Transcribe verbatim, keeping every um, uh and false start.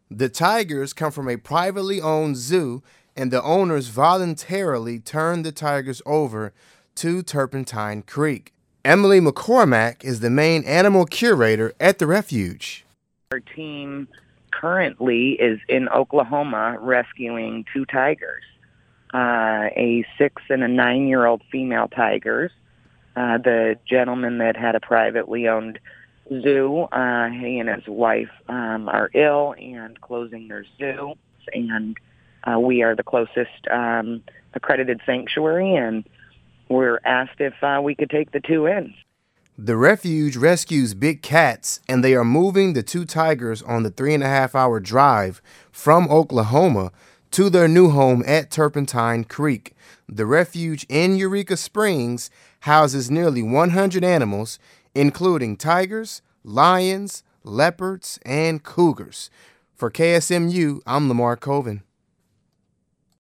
The tigers come from a privately owned zoo, and the owners voluntarily turned the tigers over to Turpentine Creek. Emily McCormack is the main animal curator at the refuge. Our team currently is in Oklahoma rescuing two tigers, uh, a six and a nine-year-old female tigers. Uh, the gentleman that had a privately owned zoo, uh, he and his wife um, are ill and closing their zoo, and uh, we are the closest um, accredited sanctuary, and we're asked if uh, we could take the two in. The refuge rescues big cats, and they are moving the two tigers on the three and a half hour drive from Oklahoma to their new home at Turpentine Creek. The refuge in Eureka Springs houses nearly one hundred animals, including tigers, lions, leopards, and cougars. For K S M U, I'm Lamar Coven.